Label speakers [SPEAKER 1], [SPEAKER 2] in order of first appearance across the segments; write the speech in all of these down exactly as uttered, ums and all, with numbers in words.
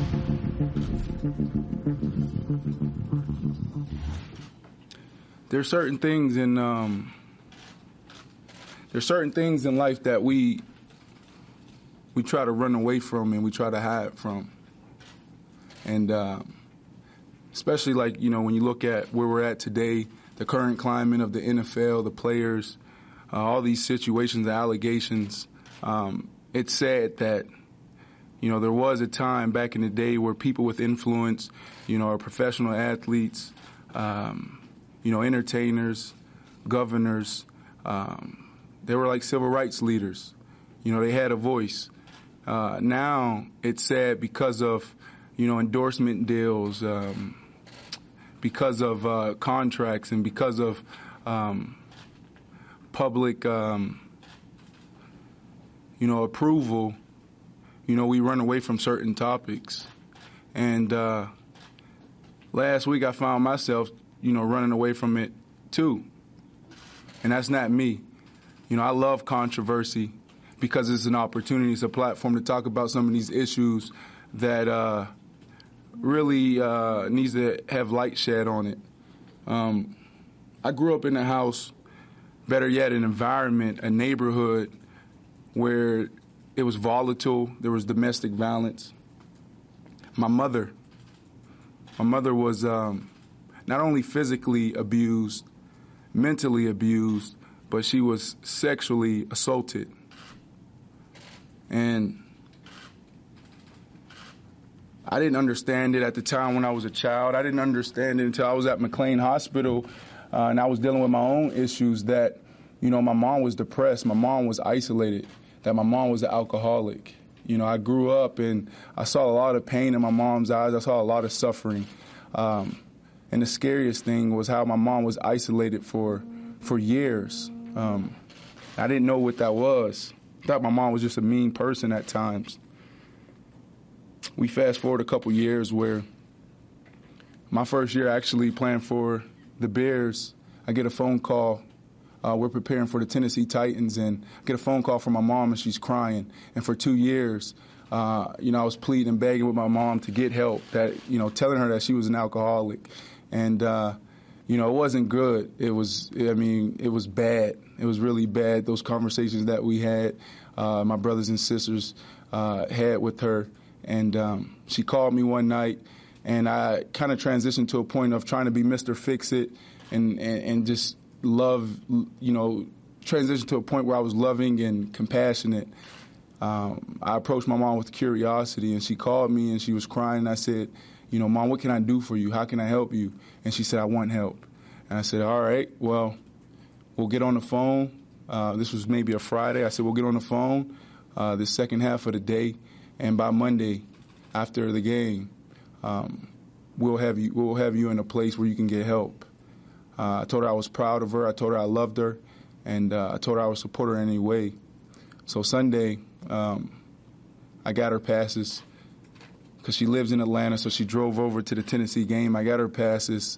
[SPEAKER 1] There's certain things in um, there's certain things in life that we we try to run away from and we try to hide from, and uh, especially like you know when you look at where we're at today, the current climate of the N F L, the players, uh, all these situations, the allegations. Um, it's sad that you know there was a time back in the day where people with influence, you know, are professional athletes. Um, You know, entertainers, governors, um, they were like civil rights leaders. You know, they had a voice. Uh, now it's sad because of, you know, endorsement deals, um, because of uh, contracts, and because of um, public, um, you know, approval. You know, we run away from certain topics. And uh, last week I found myself you know, running away from it, too. And that's not me. You know, I love controversy because it's an opportunity, it's a platform to talk about some of these issues that uh, really uh, needs to have light shed on it. Um, I grew up in a house, better yet, an environment, a neighborhood where it was volatile, there was domestic violence. My mother, my mother was... Um, not only physically abused, mentally abused, but she was sexually assaulted. And I didn't understand it at the time when I was a child. I didn't understand it until I was at McLean Hospital, uh, and I was dealing with my own issues that, you know, my mom was depressed, my mom was isolated, that my mom was an alcoholic. You know, I grew up and I saw a lot of pain in my mom's eyes. I saw a lot of suffering. Um, And the scariest thing was how my mom was isolated for for years. Um, I didn't know what that was. I thought my mom was just a mean person at times. We fast forward a couple years where my first year actually playing for the Bears, I get a phone call. Uh, we're preparing for the Tennessee Titans, and I get a phone call from my mom, and she's crying. And for two years, uh, you know, I was pleading and begging with my mom to get help, that, you know, telling her that she was an alcoholic. And, uh, you know, it wasn't good. It was, I mean, it was bad. It was really bad, those conversations that we had, uh, my brothers and sisters uh, had with her. And um, she called me one night, and I kind of transitioned to a point of trying to be Mister Fix-It and, and, and just love, you know, transitioned to a point where I was loving and compassionate. Um, I approached my mom with curiosity, and she called me, and she was crying, and I said, you know, Mom, what can I do for you? How can I help you? And she said, I want help. And I said, all right, well, we'll get on the phone. Uh, this was maybe a Friday. I said, we'll get on the phone uh, the second half of the day, and by Monday, after the game, um, we'll have you we'll have you in a place where you can get help. Uh, I told her I was proud of her. I told her I loved her, and uh, I told her I would support her in any way. So Sunday, um, I got her passes, because she lives in Atlanta, so she drove over to the Tennessee game. I got her passes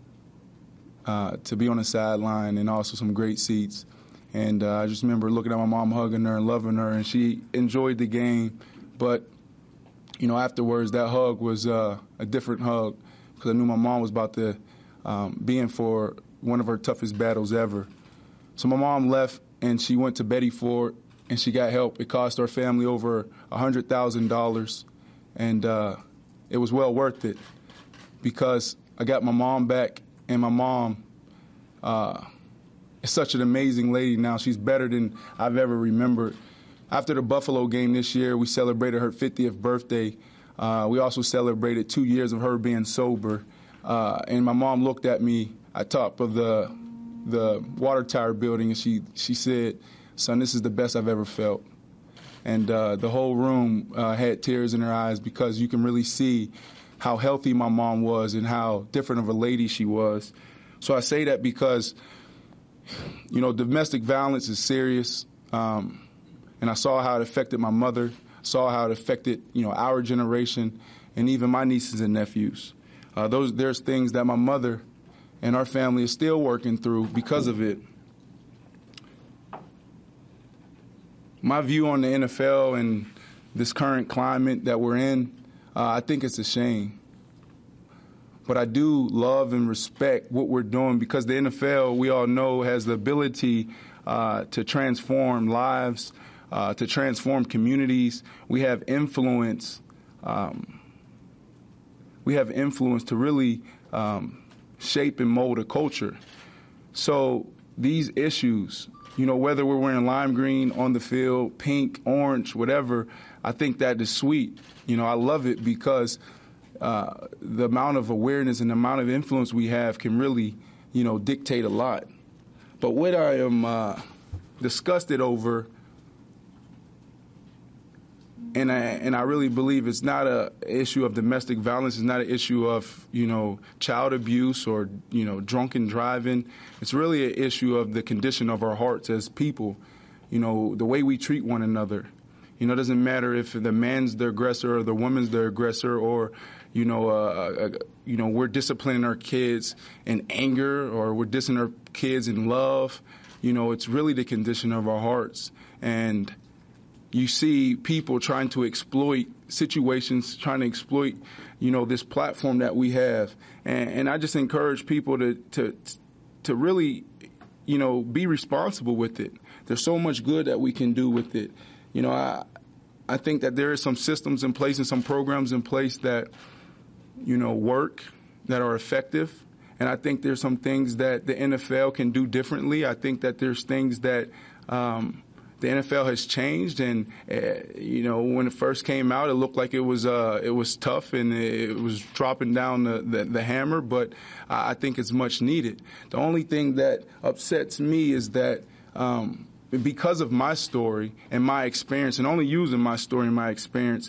[SPEAKER 1] uh, to be on the sideline, and also some great seats. And uh, I just remember looking at my mom, hugging her and loving her, and she enjoyed the game. But, you know, afterwards, that hug was uh, a different hug, because I knew my mom was about to um, be in for one of her toughest battles ever. So my mom left, and she went to Betty Ford, and she got help. It cost our family over one hundred thousand dollars. And uh, it was well worth it, because I got my mom back, and my mom uh, is such an amazing lady now. She's better than I've ever remembered. After the Buffalo game this year, we celebrated her fiftieth birthday. Uh, we also celebrated two years of her being sober. Uh, and my mom looked at me at top of the the water tower building, and she, she said, son, this is the best I've ever felt. And uh, the whole room uh, had tears in her eyes, because you can really see how healthy my mom was and how different of a lady she was. So I say that because, you know, domestic violence is serious. Um, and I saw how it affected my mother, saw how it affected, you know, our generation, and even my nieces and nephews. Uh, those there's things that my mother and our family is still working through because of it. My view on the N F L and this current climate that we're in, Uh, I think it's a shame. But I do love and respect what we're doing because the N F L, we all know, has the ability uh, to transform lives, uh, to transform communities. We have influence. Um, we have influence to really um, shape and mold a culture. So these issues, you know, whether we're wearing lime green on the field, pink, orange, whatever, I think that is sweet. You know, I love it because uh, the amount of awareness and the amount of influence we have can really, you know, dictate a lot. But what I am uh, disgusted over, and I, and I really believe it's not a issue of domestic violence. It's not an issue of, you know, child abuse or, you know, drunken driving. It's really an issue of the condition of our hearts as people, you know, the way we treat one another. You know, it doesn't matter if the man's the aggressor or the woman's the aggressor or, you know, uh, uh, you know, we're disciplining our kids in anger or we're dissing our kids in love. You know, it's really the condition of our hearts. And you see people trying to exploit situations, trying to exploit, you know, this platform that we have. And, and I just encourage people to, to, to really, you know, be responsible with it. There's so much good that we can do with it. You know, I, I think that there are some systems in place and some programs in place that, you know, work, that are effective. And I think there's some things that the N F L can do differently. I think that there's things that, um, the N F L has changed, and uh, you know, when it first came out, it looked like it was uh, it was tough and it was dropping down the, the, the hammer. But I think it's much needed. The only thing that upsets me is that um, because of my story and my experience, and only using my story and my experience,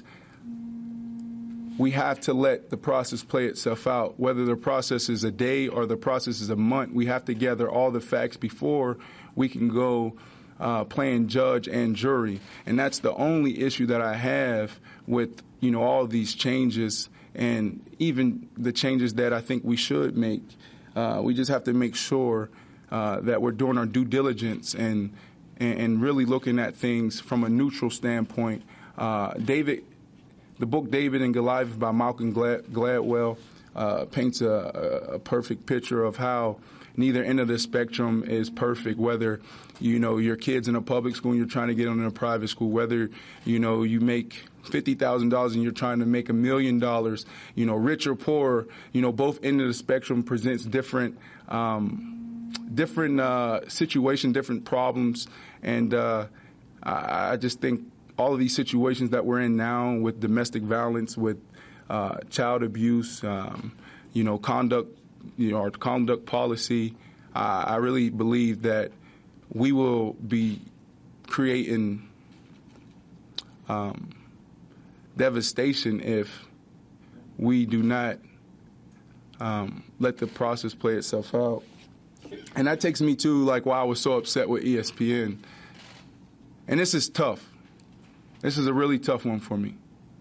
[SPEAKER 1] we have to let the process play itself out. Whether the process is a day or the process is a month, we have to gather all the facts before we can go Uh, playing judge and jury. And that's the only issue that I have with, you know, all of these changes and even the changes that I think we should make. Uh, we just have to make sure uh, that we're doing our due diligence and, and, and really looking at things from a neutral standpoint. Uh, David, the book David and Goliath by Malcolm Glad, Gladwell uh, paints a, a perfect picture of how neither end of the spectrum is perfect, whether, you know, your kid's in a public school and you're trying to get them in a private school, whether, you know, you make fifty thousand dollars and you're trying to make a million dollars, you know, rich or poor, you know, both ends of the spectrum presents different, um, different uh, situations, different problems. And uh, I, I just think all of these situations that we're in now with domestic violence, with uh, child abuse, um, you know, conduct, you know, our conduct policy, uh, I really believe that we will be creating um, devastation if we do not um, let the process play itself out. And that takes me to, like, why I was so upset with E S P N. And this is tough. This is a really tough one for me.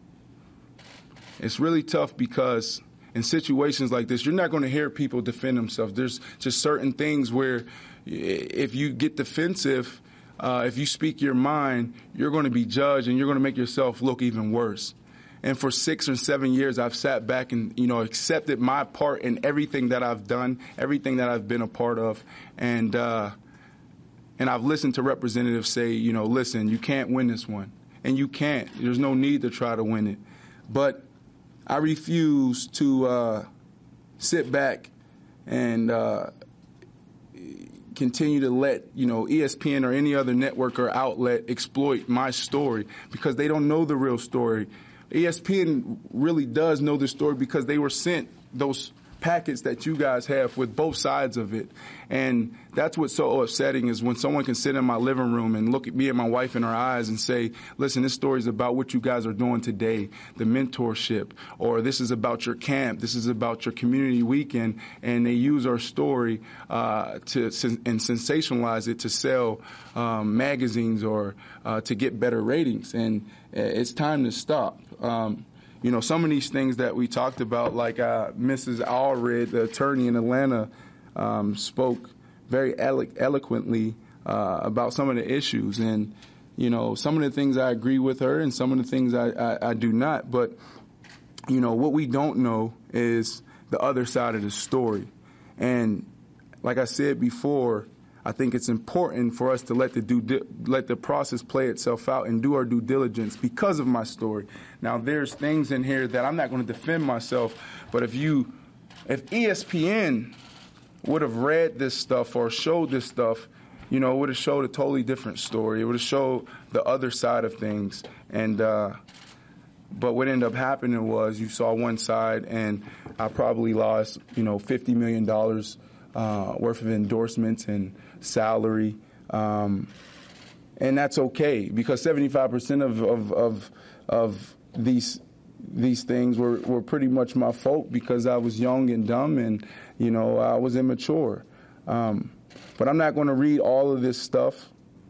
[SPEAKER 1] It's really tough because in situations like this, you're not going to hear people defend themselves. There's just certain things where if you get defensive, uh, if you speak your mind, you're going to be judged and you're going to make yourself look even worse. And for six or seven years, I've sat back and, you know, accepted my part in everything that I've done, everything that I've been a part of. And, uh, and I've listened to representatives say, you know, listen, you can't win this one. And you can't. There's no need to try to win it. But I refuse to uh, sit back and uh, continue to let, you know, E S P N or any other network or outlet exploit my story because they don't know the real story. E S P N really does know the story because they were sent those packets that you guys have with both sides of it. And that's what's so upsetting is when someone can sit in my living room and look at me and my wife in our eyes and say, listen, this story is about what you guys are doing today, the mentorship, or this is about your camp, this is about your community weekend, and they use our story uh, to and sensationalize it to sell um, magazines or uh, to get better ratings. And it's time to stop. Um, You know, some of these things that we talked about, like uh, Missus Allred, the attorney in Atlanta, um, spoke very elo- eloquently uh, about some of the issues. And, you know, some of the things I agree with her and some of the things I, I, I do not. But you know, what we don't know is the other side of the story. And like I said before, I think it's important for us to let the due, let the process play itself out and do our due diligence because of my story. Now, there's things in here that I'm not going to defend myself, but if you, if E S P N would have read this stuff or showed this stuff, you know, it would have showed a totally different story. It would have showed the other side of things. And uh, but what ended up happening was you saw one side, and I probably lost, you know, fifty million dollars uh, worth of endorsements and salary, um, and that's okay because seventy-five percent of, of of of these these things were, were pretty much my fault because I was young and dumb and, you know, I was immature. Um, but I'm not going to read all of this stuff,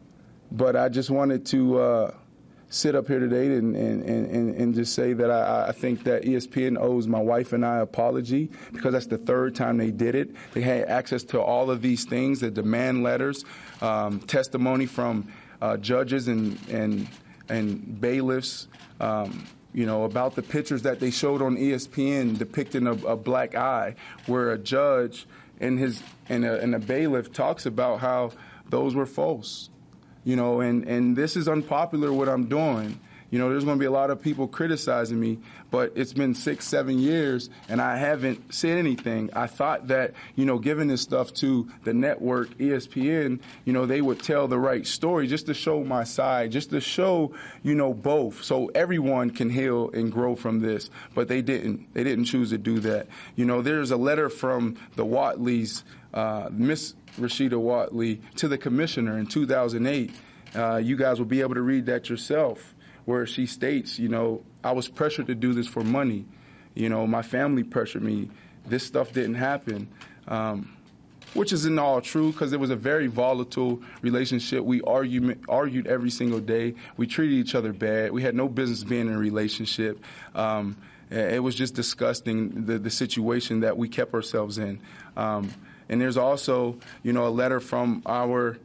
[SPEAKER 1] but I just wanted to uh, sit up here today and, and, and, and just say that I, I think that E S P N owes my wife and I an apology because that's the third time they did it. They had access to all of these things, the demand letters, um, testimony from uh, judges and, and, and bailiffs, um, you know, about the pictures that they showed on E S P N depicting a, a black eye, where a judge and his and a, and a bailiff talks about how those were false. You know, and, and this is unpopular what I'm doing. You know, there's going to be a lot of people criticizing me, but it's been six, seven years, and I haven't said anything. I thought that, you know, giving this stuff to the network, E S P N, you know, they would tell the right story just to show my side, just to show, you know, both, so everyone can heal and grow from this. But they didn't. They didn't choose to do that. You know, there's a letter from the Watleys, uh, Miss Rashida Watley, to the commissioner in two thousand eight. Uh, you guys will be able to read that yourself, where she states, you know, I was pressured to do this for money. You know, my family pressured me. This stuff didn't happen, um, which isn't all true because it was a very volatile relationship. We argued, argued every single day. We treated each other bad. We had no business being in a relationship. Um, it was just disgusting, the, the situation that we kept ourselves in. Um, and there's also, you know, a letter from our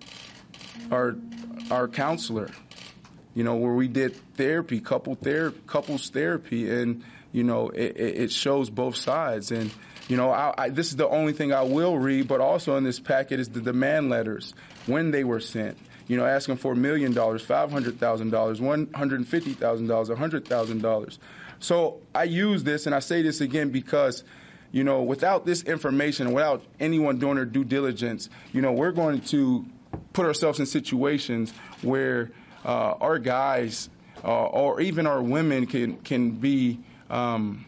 [SPEAKER 1] our our counselor, you know, where we did therapy, couple ther- couples therapy, and, you know, it, it shows both sides. And, you know, I, I, this is the only thing I will read, but also in this packet is the demand letters, when they were sent, you know, asking for a million dollars, five hundred thousand dollars, one hundred fifty thousand dollars, one hundred thousand dollars. So I use this, and I say this again because, you know, without this information, without anyone doing their due diligence, you know, we're going to put ourselves in situations where uh, our guys uh, or even our women can can be um,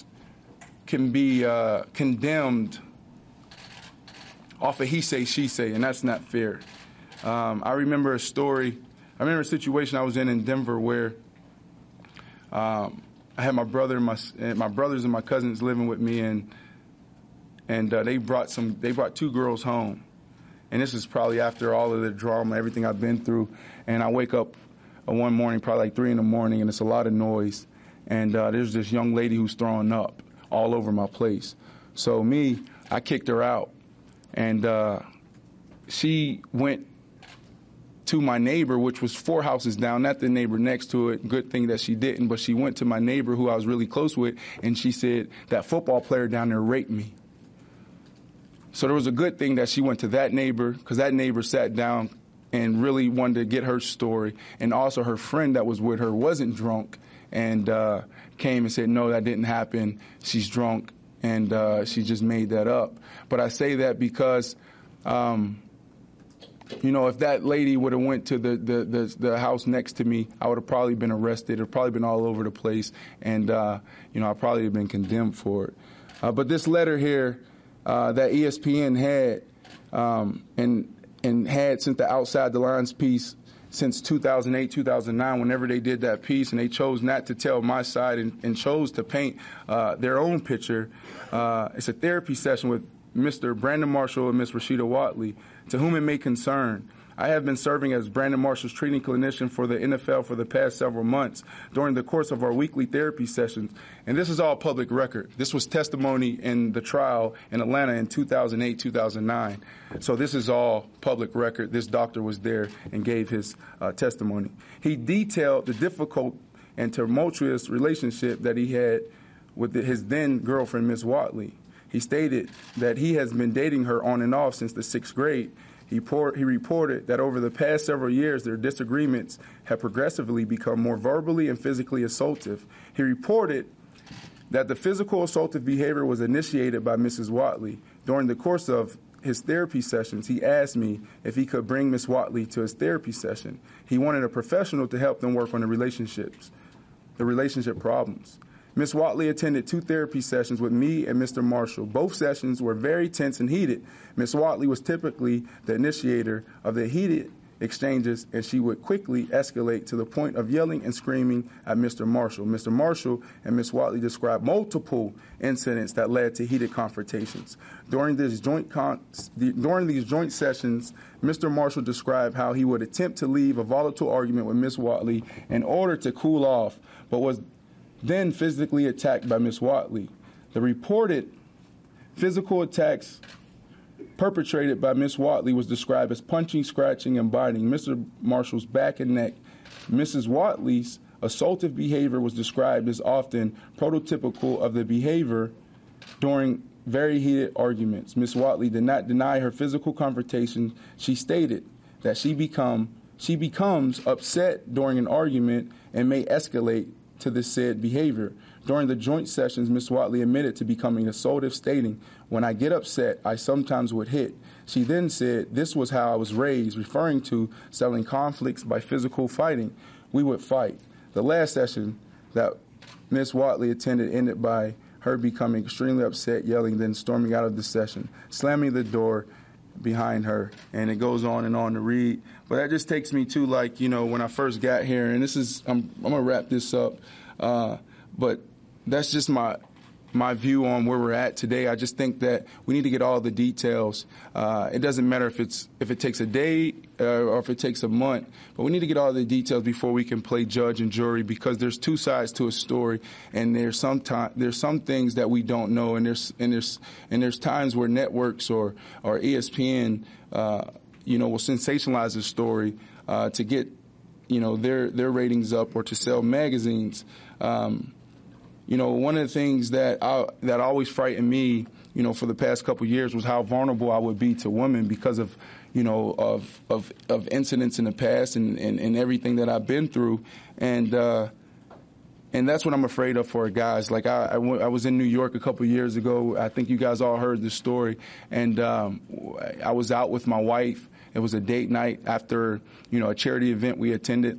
[SPEAKER 1] can be uh, condemned off of he say she say, and that's not fair. Um, I remember a story. I remember a situation I was in in Denver where um, I had my brother and my and my brothers and my cousins living with me, and and uh, they brought some. They brought two girls home. And this is probably after all of the drama, everything I've been through. And I wake up one morning, probably like three in the morning, and it's a lot of noise. And uh, there's this young lady who's throwing up all over my place. So me, I kicked her out. And uh, she went to my neighbor, which was four houses down, not the neighbor next to it. Good thing that she didn't. But she went to my neighbor, who I was really close with, and she said, that football player down there raped me. So there was a good thing that she went to that neighbor, because that neighbor sat down and really wanted to get her story. And also her friend that was with her wasn't drunk and uh, came and said, no, that didn't happen. She's drunk, and uh, she just made that up. But I say that because, um, you know, if that lady would have went to the, the, the, the house next to me, I would have probably been arrested. It would have probably been all over the place. And, uh, you know, I'd probably have been condemned for it. Uh, but this letter here, Uh, that E S P N had um, and and had since the Outside the Lines piece since two thousand eight, two thousand nine, whenever they did that piece, and they chose not to tell my side and, and chose to paint uh, their own picture. Uh, it's a therapy session with Mister Brandon Marshall and Miss Rashida Watley, to whom it may concern. I have been serving as Brandon Marshall's treating clinician for the N F L for the past several months during the course of our weekly therapy sessions, and this is all public record. This was testimony in the trial in Atlanta in two thousand eight, two thousand nine. So this is all public record. This doctor was there and gave his uh, testimony. He detailed the difficult and tumultuous relationship that he had with his then girlfriend, Miss Watley. He stated that he has been dating her on and off since the sixth grade. He, pour, he reported that over the past several years, their disagreements have progressively become more verbally and physically assaultive. He reported that the physical assaultive behavior was initiated by Missus Watley. During the course of his therapy sessions, he asked me if he could bring Miss Watley to his therapy session. He wanted a professional to help them work on the relationships, the relationship problems. Miss Watley attended two therapy sessions with me and Mister Marshall. Both sessions were very tense and heated. Miss Watley was typically the initiator of the heated exchanges, and she would quickly escalate to the point of yelling and screaming at Mister Marshall. Mister Marshall and Miss Watley described multiple incidents that led to heated confrontations. During, this joint con- during these joint sessions, Mister Marshall described how he would attempt to leave a volatile argument with Miss Watley in order to cool off, but was then physically attacked by Miss Watley. The reported physical attacks perpetrated by Miss Watley was described as punching, scratching, and biting Mister Marshall's back and neck. Missus Watley's assaultive behavior was described as often prototypical of the behavior during very heated arguments. Miss Watley did not deny her physical confrontation. She stated that she become she becomes upset during an argument and may escalate to the said behavior. During the joint sessions, Miss Watley admitted to becoming assaultive, stating, "When I get upset, I sometimes would hit." She then said, "This was how I was raised," referring to settling conflicts by physical fighting. We would fight. The last session that Miss Watley attended ended by her becoming extremely upset, yelling, then storming out of the session, slamming the door behind her, and it goes on and on to read. But that just takes me to, like, you know, when I first got here, and this is, I'm, I'm going to wrap this up, uh, but that's just my my view on where we're at today. I just think that we need to get all the details. Uh, it doesn't matter if it's if it takes a day uh, or if it takes a month, but we need to get all the details before we can play judge and jury, because there's two sides to a story, and there's some time, there's some things that we don't know, and there's and there's and there's times where networks or or E S P N uh, you know will sensationalize a story uh, to get you know their their ratings up or to sell magazines. Um, You know, one of the things that I, that always frightened me, you know, for the past couple of years was how vulnerable I would be to women because of, you know, of of, of incidents in the past and, and, and everything that I've been through. And uh, and that's what I'm afraid of for guys. Like I, I, w- I was in New York a couple of years ago. I think you guys all heard this story. And um, I was out with my wife. It was a date night after, you know, a charity event we attended.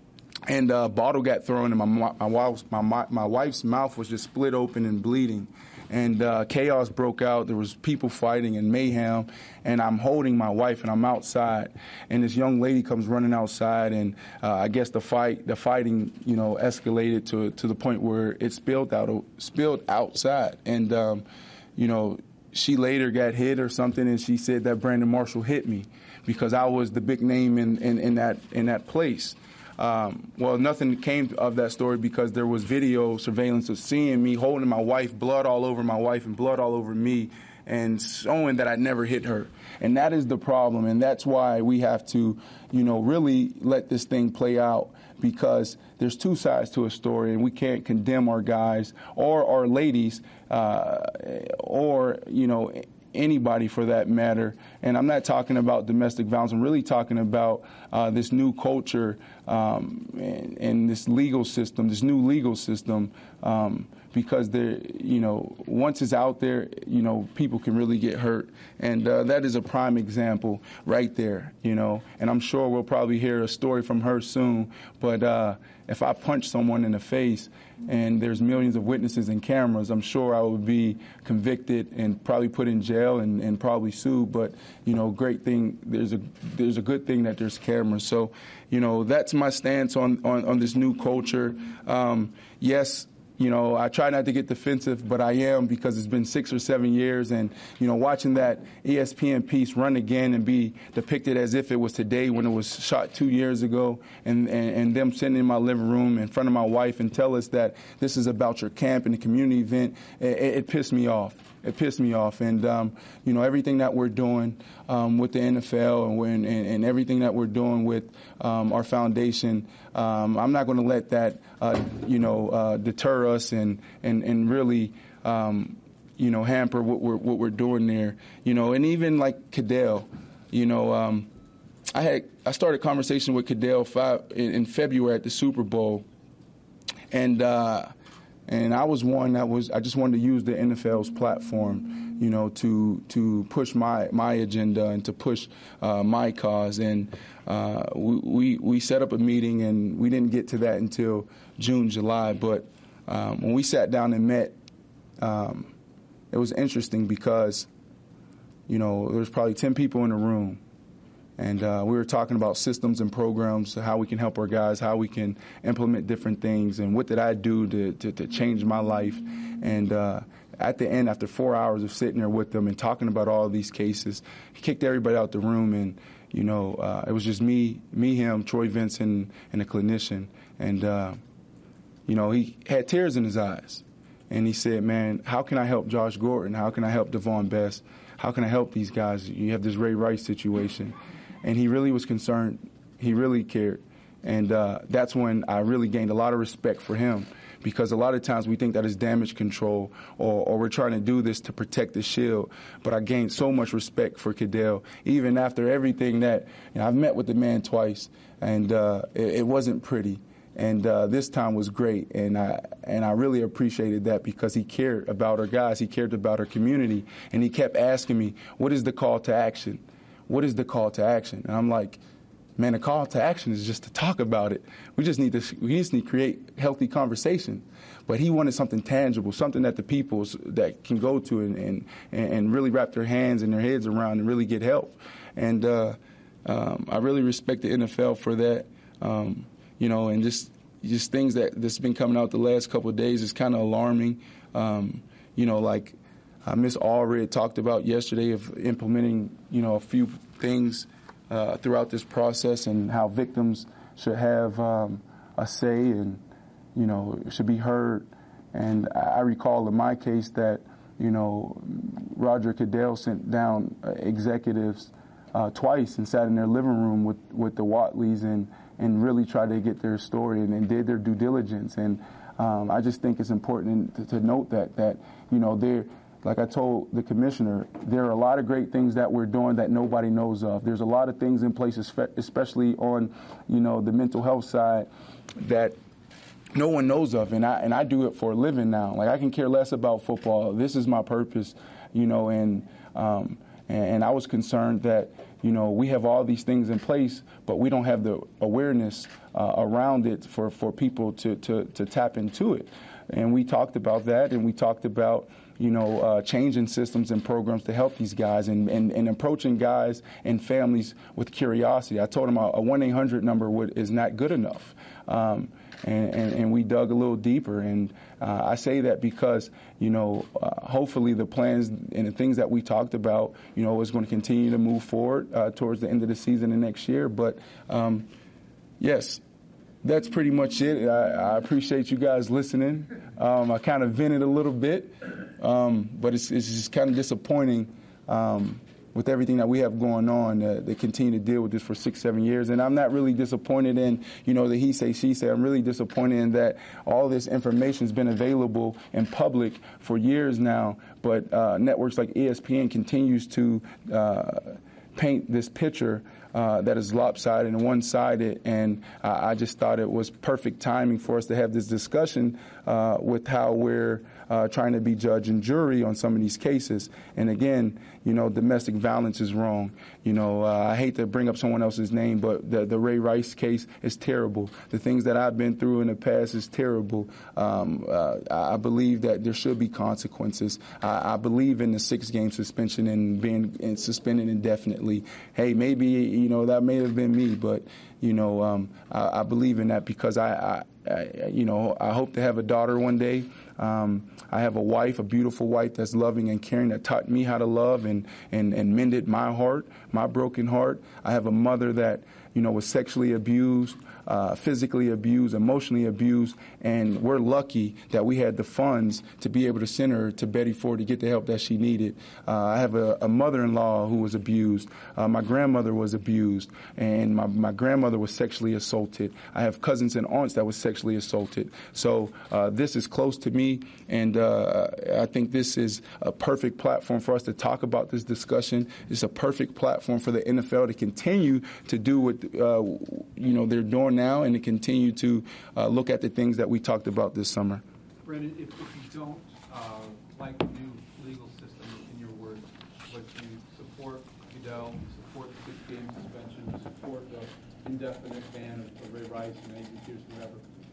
[SPEAKER 1] And a bottle got thrown, and my my wife's, my, my wife's mouth was just split open and bleeding. And uh, chaos broke out. There was people fighting and mayhem. And I'm holding my wife, and I'm outside. And this young lady comes running outside, and uh, I guess the fight, the fighting, you know, escalated to to the point where it spilled out, spilled outside. And um, you know, she later got hit or something, and she said that Brandon Marshall hit me because I was the big name in in, in that in that place. Um, well, nothing came of that story because there was video surveillance of seeing me holding my wife, blood all over my wife and blood all over me, and showing that I never hit her. And that is the problem, and that's why we have to, you know, really let this thing play out, because there's two sides to a story, and we can't condemn our guys or our ladies uh, or, you know, anybody for that matter. And I'm not talking about domestic violence. I'm really talking about uh, this new culture um, and, and this legal system, this new legal system, um, because there, you know, once it's out there, you know, people can really get hurt. And uh, that is a prime example right there, you know. And I'm sure we'll probably hear a story from her soon. But uh, if I punch someone in the face and there's millions of witnesses and cameras, I'm sure I would be convicted and probably put in jail and, and probably sued. But, you know, great thing, there's a there's a good thing that there's cameras. So, you know, that's my stance on, on, on this new culture. Um, yes, you know, I try not to get defensive, but I am, because it's been six or seven years. And, you know, watching that E S P N piece run again and be depicted as if it was today when it was shot two years ago, and, and, and them sitting in my living room in front of my wife and tell us that this is about your camp and the community event, it, it pissed me off. It pissed me off. And, um, you know, everything that we're doing um, with the N F L and, we're, and, and everything that we're doing with um, our foundation, um, I'm not going to let that, uh, you know, uh, deter us and, and, and really, um, you know, hamper what we're, what we're doing there. You know, and even like Cadell, you know, um, I had I started a conversation with Cadell five, in, in February at the Super Bowl, and uh, and I was one that was I just wanted to use the N F L's platform, you know, to to push my my agenda and to push uh, my cause. And uh, we, we we set up a meeting, and we didn't get to that until June, July. But um, when we sat down and met, um, it was interesting because, you know, there was probably ten people in the room. And uh, we were talking about systems and programs, how we can help our guys, how we can implement different things, and what did I do to, to, to change my life. And uh, at the end, after four hours of sitting there with them and talking about all of these cases, he kicked everybody out the room. And, you know, uh, it was just me, me, him, Troy Vincent, and a clinician. And, uh, you know, he had tears in his eyes. And he said, man, how can I help Josh Gordon? How can I help Devon Best? How can I help these guys? You have this Ray Rice situation. And he really was concerned. He really cared. And uh, that's when I really gained a lot of respect for him, because a lot of times we think that it's damage control or, or we're trying to do this to protect the shield. But I gained so much respect for Cadell, even after everything that, you know, I've met with the man twice, and uh, it, it wasn't pretty. And uh, this time was great, and I and I really appreciated that, because he cared about our guys, he cared about our community, and he kept asking me, what is the call to action? What is the call to action? And I'm like, man, the call to action is just to talk about it. We just need to we just need to create healthy conversation. But he wanted something tangible, something that the people that can go to and, and, and really wrap their hands and their heads around and really get help. And uh, um, I really respect the N F L for that. Um, you know, and just just things that that's been coming out the last couple of days is kind of alarming. Um, you know, like. Uh, Miz Allred talked about yesterday of implementing, you know, a few things uh, throughout this process, and how victims should have um, a say and, you know, should be heard. And I recall in my case that, you know, Roger Cadell sent down uh, executives uh, twice and sat in their living room with, with the Watleys and, and really tried to get their story and, and did their due diligence. And um, I just think it's important to, to note that, that, you know, they're, like I told the commissioner, there are a lot of great things that we're doing that nobody knows of. There's a lot of things in place, especially on, you know, the mental health side, that no one knows of, and I and I do it for a living now. Like, I can care less about football. This is my purpose, you know, and um, and, and I was concerned that, you know, we have all these things in place, but we don't have the awareness uh, around it for, for people to, to, to tap into it. And we talked about that, and we talked about, you know, uh, changing systems and programs to help these guys, and, and, and approaching guys and families with curiosity. I told them a one eight hundred number would, is not good enough. Um, and, and, and we dug a little deeper. And uh, I say that because, you know, uh, hopefully the plans and the things that we talked about, you know, is going to continue to move forward uh, towards the end of the season and next year. But, um, yes. That's pretty much it. I, I appreciate you guys listening. Um, I kind of vented a little bit, um, but it's, it's just kind of disappointing um, with everything that we have going on. Uh, they continue to deal with this for six, seven years, and I'm not really disappointed in, you know, the he say, she say. I'm really disappointed in that all this information has been available in public for years now, but uh, networks like E S P N continues to uh, paint this picture Uh, that is lopsided and one-sided, and uh, I just thought it was perfect timing for us to have this discussion uh, with how we're uh, trying to be judge and jury on some of these cases. And again, you know, domestic violence is wrong. You know, uh, I hate to bring up someone else's name, but the, the Ray Rice case is terrible. The things that I've been through in the past is terrible. Um, uh, I believe that there should be consequences. I, I believe in the six-game suspension and being and suspended indefinitely. Hey, maybe, you know, that may have been me, but, you know, um, I, I believe in that because I, I, I, you know, I hope to have a daughter one day. Um, I have a wife, a beautiful wife that's loving and caring, that taught me how to love and, and, and mended my heart, my broken heart. I have a mother that, you know, was sexually abused uh, physically abused, emotionally abused, and we're lucky that we had the funds to be able to send her to Betty Ford to get the help that she needed. Uh, I have a, a mother-in-law who was abused. Uh, my grandmother was abused, and my, my grandmother was sexually assaulted. I have cousins and aunts that was sexually assaulted. So uh, this is close to me, and uh, I think this is a perfect platform for us to talk about this discussion. It's a perfect platform for the N F L to continue to do what uh, you know they're doing now, and to continue to uh, look at the things that we talked about this summer.
[SPEAKER 2] Brandon, if, if you don't uh, like the new legal system, in your words, but you support Goodell, you support the six-game suspension, you support the indefinite ban of, of Ray Rice and Adrian Peterson, whatever,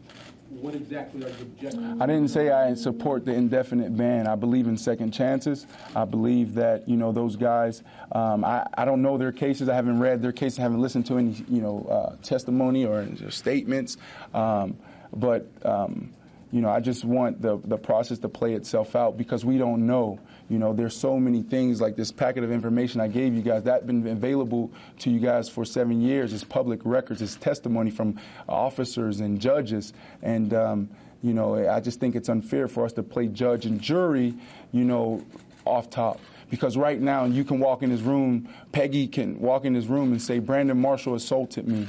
[SPEAKER 2] what exactly are the objectives?
[SPEAKER 1] I didn't say I support the indefinite ban. I believe in second chances. I believe that, you know, those guys, um, I, I don't know their cases. I haven't read their cases. I haven't listened to any, you know, uh, testimony or, or statements. Um, but, um, you know, I just want the, the process to play itself out because we don't know. You know, there's so many things like this packet of information I gave you guys that's been available to you guys for seven years. It's public records. It's testimony from officers and judges. And, um, you know, I just think it's unfair for us to play judge and jury, you know, off top. Because right now you can walk in this room, Peggy can walk in this room and say, Brandon Marshall assaulted me.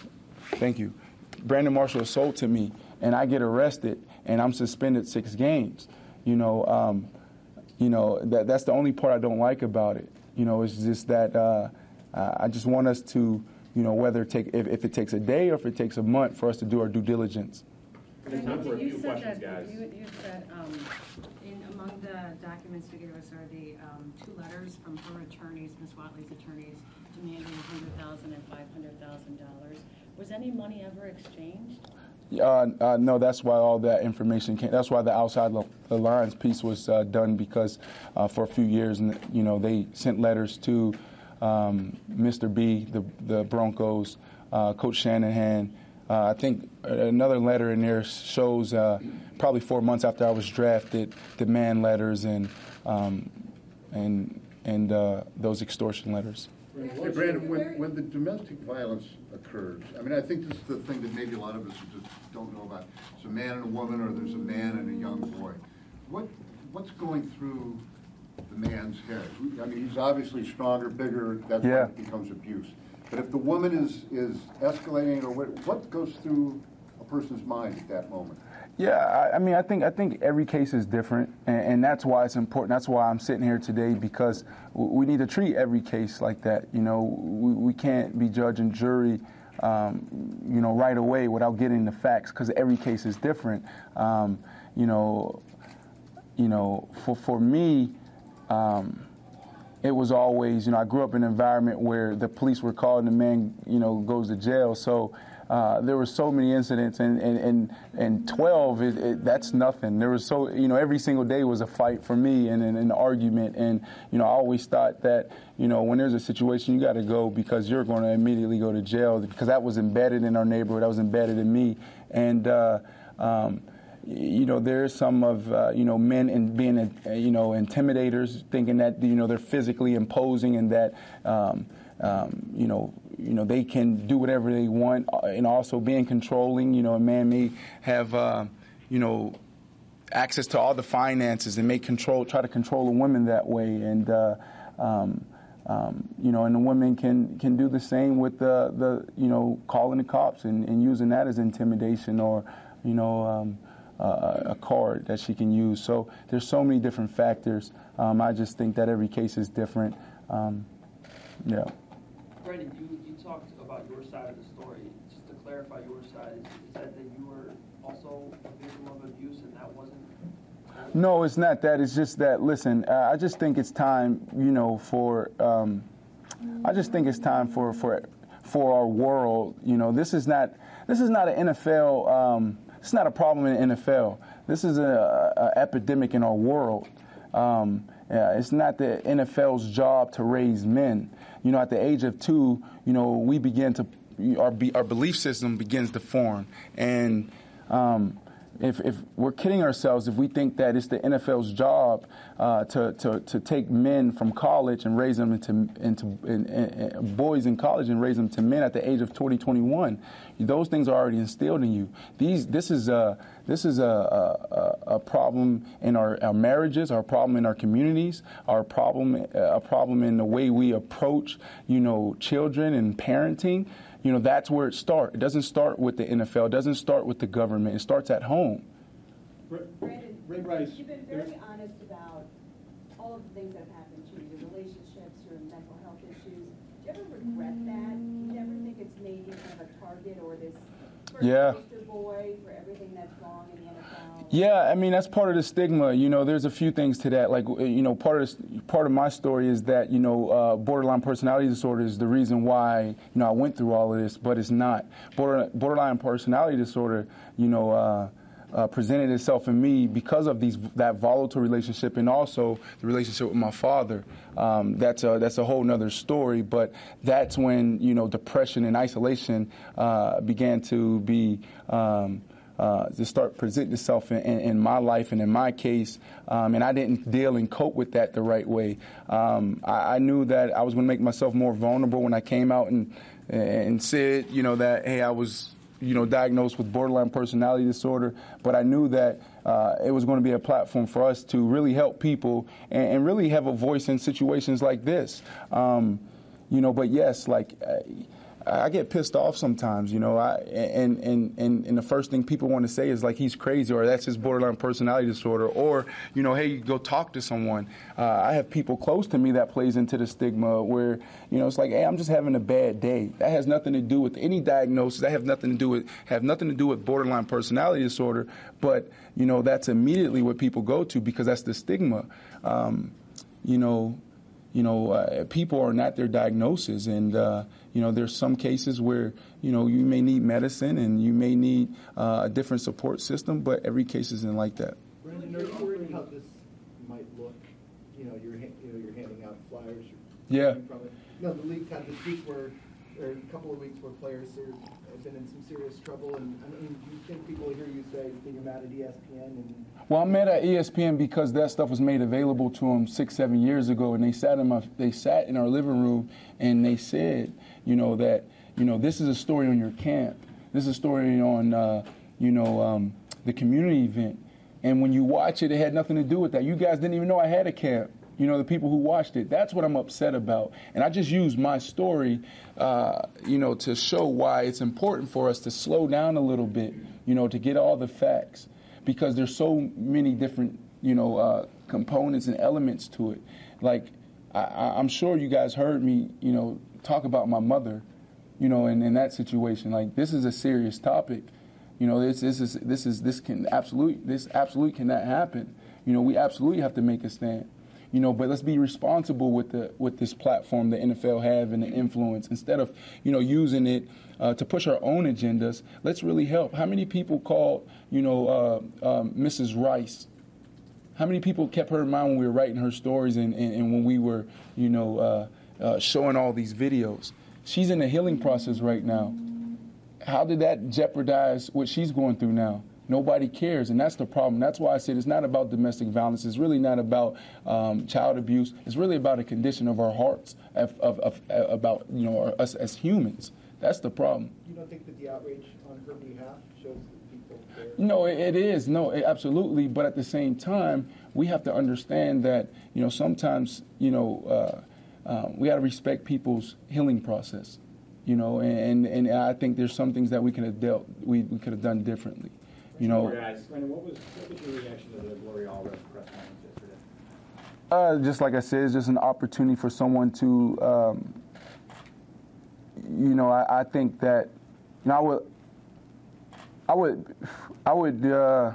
[SPEAKER 1] Thank you. Brandon Marshall assaulted me, and I get arrested, and I'm suspended six games. You know, um, You know, that that's the only part I don't like about it. You know, it's just that uh, I just want us to, you know, whether it take if, if it takes a day or if it takes a month for us to do our due diligence.
[SPEAKER 3] There's time for a few questions, guys. You, you said um, in among the documents you gave us are the um, two letters from her attorneys, Miz Watley's attorneys, demanding one hundred thousand dollars and five hundred thousand dollars. Was any money ever exchanged?
[SPEAKER 1] Uh, uh, no, that's why all that information came. That's why the outside the lines piece was uh, done because uh, for a few years, you know, they sent letters to um, Mister B, the the Broncos, uh, Coach Shanahan. Uh, I think another letter in there shows uh, probably four months after I was drafted, demand letters and um, and and uh, those extortion letters.
[SPEAKER 4] Hey, Brandon, when, when the domestic violence occurs, I mean, I think this is the thing that maybe a lot of us just don't know about. It's a man and a woman, or there's a man and a young boy. What what's going through the man's head? I mean, he's obviously stronger, bigger. That's
[SPEAKER 1] yeah.
[SPEAKER 4] why it becomes abuse. But if the woman is is escalating, or what, what goes through a person's mind at that moment?
[SPEAKER 1] Yeah, I, I mean, I think I think every case is different, and, and that's why it's important. That's why I'm sitting here today, because we need to treat every case like that. You know, we, we can't be judge and jury, um, you know, right away without getting the facts, because every case is different. Um, you know, you know, for for me, um, it was always, you know, I grew up in an environment where the police were called and the man, you know, goes to jail. So. Uh, there were so many incidents, and and and, and twelve, it, it, that's nothing. There was so, you know, every single day was a fight for me and, and an argument. And, you know, I always thought that, you know, when there's a situation, you got to go because you're going to immediately go to jail, because that was embedded in our neighborhood. That was embedded in me. And, uh, um, you know, there's some of, uh, you know, men in being, uh, you know, intimidators, thinking that, you know, they're physically imposing and that, um, um, you know, you know, they can do whatever they want, and also being controlling. You know, a man may have, uh, you know, access to all the finances and may control, try to control a woman that way. And, uh, um, um, you know, and the women can, can do the same with the, the you know, calling the cops and, and using that as intimidation or, you know, um, uh, a card that she can use. So there's so many different factors. Um, I just think that every case is different. Um, yeah.
[SPEAKER 5] Brandon, you, you talked about your side of the story. Just to clarify your side, is, is that that you were also a victim of abuse and that wasn't?
[SPEAKER 1] No, it's not that. It's just that, listen, uh, I just think it's time, you know, for, um, I just think it's time for, for, for our world. You know, this is not, this is not an N F L, um, it's not a problem in the N F L. This is an epidemic in our world. Um, yeah, it's not the N F L's job to raise men. You know, at the age of two, you know, we begin to, our, be, our belief system begins to form. And, um, If, if we're kidding ourselves if we think that it's the N F L's job uh, to, to to take men from college and raise them into into in, in, in boys in college and raise them to men at the age of twenty, twenty-one, those things are already instilled in you. These this is a this is a, a, a problem in our, our marriages, our problem in our communities, our problem a problem in the way we approach you know children and parenting. You know, that's where it starts. It doesn't start with the N F L. It doesn't start with the government. It starts at home.
[SPEAKER 6] Brandon,
[SPEAKER 2] Ray Rice.
[SPEAKER 6] you've been very honest about all of the things that have happened to you, your relationships, your mental health issues. Do you ever regret that? Do you ever think it's made you kind of a target or this first
[SPEAKER 1] Yeah.
[SPEAKER 6] poster boy for everything that's wrong in the N F L?
[SPEAKER 1] Yeah, I mean that's part of the stigma. You know, there's a few things to that. Like, you know, part of this, part of my story is that you know, uh, borderline personality disorder is the reason why you know I went through all of this, but it's not. Border, borderline personality disorder, you know, uh, uh, presented itself in me because of these that volatile relationship and also the relationship with my father. Um, that's a that's a whole nother story. But that's when you know depression and isolation uh, began to be. Um, Uh, to start presenting itself in, in, in my life and in my case, um, and I didn't deal and cope with that the right way. Um, I, I knew that I was going to make myself more vulnerable when I came out and and said, you know, that hey, I was, you know, diagnosed with borderline personality disorder. But I knew that uh, it was going to be a platform for us to really help people and, and really have a voice in situations like this. Um, you know, but yes, like. Uh, I get pissed off sometimes, you know, I, and, and, and, and the first thing people want to say is like he's crazy or that's his borderline personality disorder or, you know, hey, go talk to someone. Uh, I have people close to me that plays into the stigma where, you know, it's like, hey, I'm just having a bad day. That has nothing to do with any diagnosis. That have nothing to do with have nothing to do with borderline personality disorder. But, you know, that's immediately what people go to because that's the stigma. Um, you know, you know, uh, people are not their diagnosis and, uh, you know, there's some cases where, you know, you may need medicine and you may need uh, a different support system, but every case isn't like that.
[SPEAKER 7] Brandon, are you worried how this might look? You know, you're, you know, you're handing out flyers.
[SPEAKER 1] Yeah.
[SPEAKER 7] From it. You know, the league's had this week where, or a couple of weeks where players are, have been in some serious trouble. And I mean, do you think people hear you say that you're mad at E S P N? And
[SPEAKER 1] Well, I'm mad at E S P N because that stuff was made available to them six, seven years ago, and they sat in my, they sat in our living room and they said, you know, that, you know, this is a story on your camp. This is a story on, uh, you know, um, the community event. And when you watch it, it had nothing to do with that. You guys didn't even know I had a camp. You know, the people who watched it. That's what I'm upset about. And I just used my story, uh, you know, to show why it's important for us to slow down a little bit, you know, to get all the facts. Because there's so many different, you know, uh, components and elements to it. Like, I, I'm sure you guys heard me, you know, talk about my mother, you know, and in that situation. Like, this is a serious topic. You know, this, this is this is this can absolutely this absolutely cannot happen. You know, we absolutely have to make a stand. You know, but let's be responsible with the with this platform the N F L have and the influence. Instead of, you know, using it uh, to push our own agendas, let's really help. How many people called, you know, uh, um, Missus Rice? How many people kept her in mind when we were writing her stories and, and, and when we were, you know, uh, uh, showing all these videos? She's in a healing process right now. How did that jeopardize what she's going through now? Nobody cares, and that's the problem. That's why I said it's not about domestic violence. It's really not about um, child abuse. It's really about a condition of our hearts, of, of, of, about you know us as humans. That's the problem.
[SPEAKER 7] you don't think that the outrage on her behalf shows that people care?
[SPEAKER 1] No, it, it is. No, it, absolutely. But at the same time, we have to understand that you know sometimes you know uh, uh, we got to respect people's healing process. You know, and, and and I think there's some things that we could have dealt we, we could have done differently. You know,
[SPEAKER 8] guys, Brandon, what was what was your reaction to the Glory Allred press conference yesterday?
[SPEAKER 1] Uh, just like I said, it's just an opportunity for someone to, um, you know, I, I think that, you know, I would, I would, I would, uh,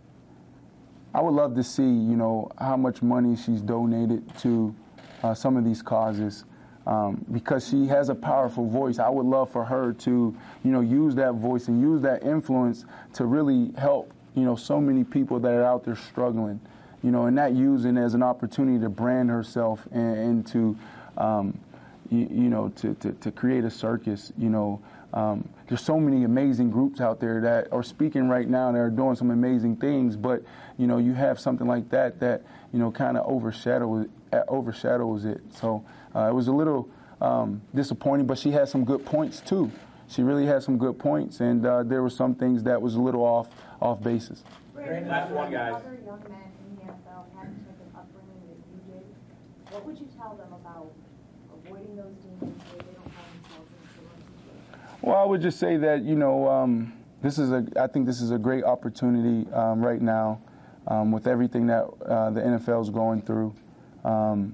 [SPEAKER 1] I would love to see, you know, how much money she's donated to uh, some of these causes. Um, because she has a powerful voice. I would love for her to, you know, use that voice and use that influence to really help, you know, so many people that are out there struggling, you know, and not using it as an opportunity to brand herself and, and to, um, you, you know, to, to, to create a circus, you know, Um, there's so many amazing groups out there that are speaking right now that are doing some amazing things, but, you know, you have something like that that, you know, kind of overshadows, overshadows it. So uh, it was a little um, disappointing, but she had some good points, too. She really had some good points, and uh, there were some things that was a little off, off basis.
[SPEAKER 8] Last one, guys.
[SPEAKER 9] Other young men in the N F L had the type of upbringing that you did. What would you tell them about avoiding those demons so they don't find themselves in a similar situation?
[SPEAKER 1] Well, I would just say that, you know, um, this is a, I think this is a great opportunity um, right now um, with everything that uh, the N F L is going through um,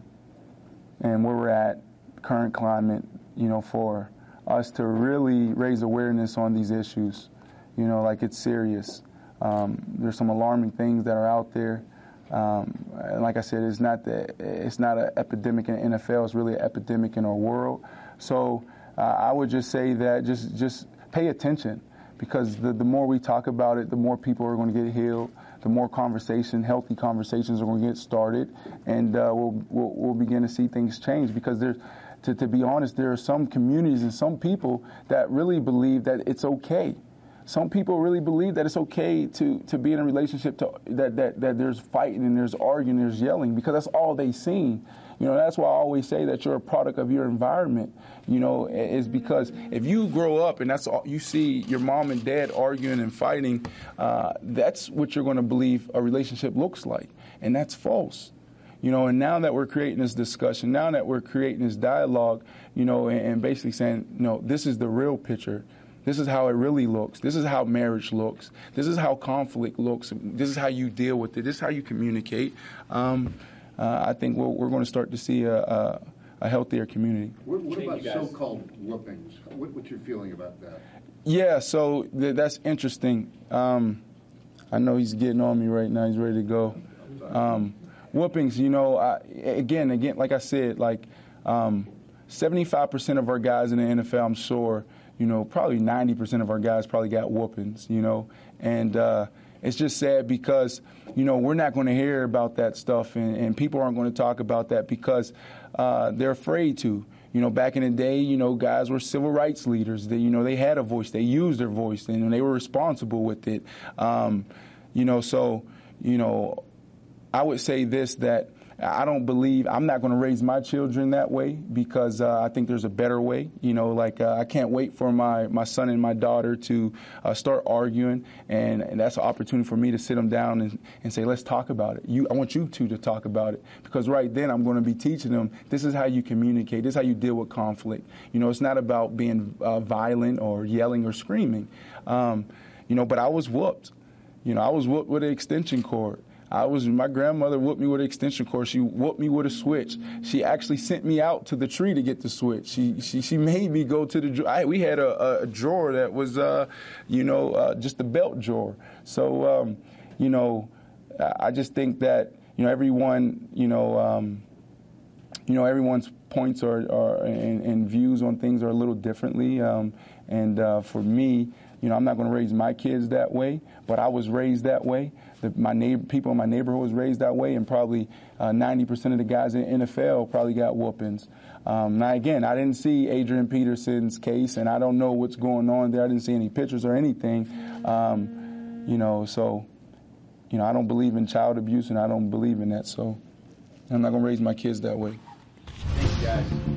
[SPEAKER 1] and where we're at, current climate, you know, for us to really raise awareness on these issues. You know, like it's serious. Um, there's some alarming things that are out there. Um, and like I said, it's not the, it's not an epidemic in the N F L. It's really an epidemic in our world. So uh, I would just say that just just pay attention, because the, the more we talk about it, the more people are going to get healed. The more conversation, healthy conversations are going to get started, and uh, we'll, we'll we'll begin to see things change. Because there's, to to be honest, there are some communities and some people that really believe that it's okay. Some people really believe that it's okay to, to be in a relationship to, that, that, that there's fighting and there's arguing, there's yelling, because that's all they've seen. You know, that's why I always say that you're a product of your environment, you know, is because if you grow up and that's all you see, your mom and dad arguing and fighting, uh, that's what you're going to believe a relationship looks like. And that's false. You know, and now that we're creating this discussion, now that we're creating this dialogue, you know, and, and basically saying, no, this is the real picture. This is how it really looks. This is how marriage looks. This is how conflict looks. This is how you deal with it. This is how you communicate. Um, uh, I think we're, we're going to start to see a, a, a healthier community.
[SPEAKER 4] What, what about so-called whoopings? What, what's your feeling about that?
[SPEAKER 1] Yeah, so th- that's interesting. Um, I know he's getting on me right now. He's ready to go. Um, whoopings, you know, I, again, again, like I said, like um, seventy-five percent of our guys in the N F L, I'm sure, you know, probably ninety percent of our guys probably got whoopings, you know. And uh, it's just sad because, you know, we're not going to hear about that stuff, and, and people aren't going to talk about that because uh, they're afraid to. You know, back in the day, you know, guys were civil rights leaders. They, you know, they had a voice. They used their voice, and they were responsible with it. Um, you know, so, you know, I would say this, that I don't believe, I'm not going to raise my children that way, because uh, I think there's a better way. You know, like uh, I can't wait for my, my son and my daughter to uh, start arguing, and, and that's an opportunity for me to sit them down and, and say, let's talk about it. You, I want you two to talk about it, because right then I'm going to be teaching them, this is how you communicate, this is how you deal with conflict. You know, it's not about being uh, violent or yelling or screaming. Um, you know, but I was whooped. You know, I was whooped with an extension cord. I was, my grandmother whooped me with an extension cord. She whooped me with a switch. She actually sent me out to the tree to get the switch. She she, she made me go to the drawer. I, we had a, a drawer that was, uh, you know, uh, just a belt drawer. So, um, you know, I just think that, you know, everyone, you know, um, you know, everyone's points are, are and, and views on things are a little differently. Um, and uh, for me, you know, I'm not going to raise my kids that way, but I was raised that way. The, my neighbor, people in my neighborhood was raised that way, and probably uh, ninety percent of the guys in the N F L probably got whoopings. Um, now, again, I didn't see Adrian Peterson's case, and I don't know what's going on there. I didn't see any pictures or anything. Um, you know, so, you know, I don't believe in child abuse, and I don't believe in that. So I'm not going to raise my kids that way.
[SPEAKER 8] Thank you, guys.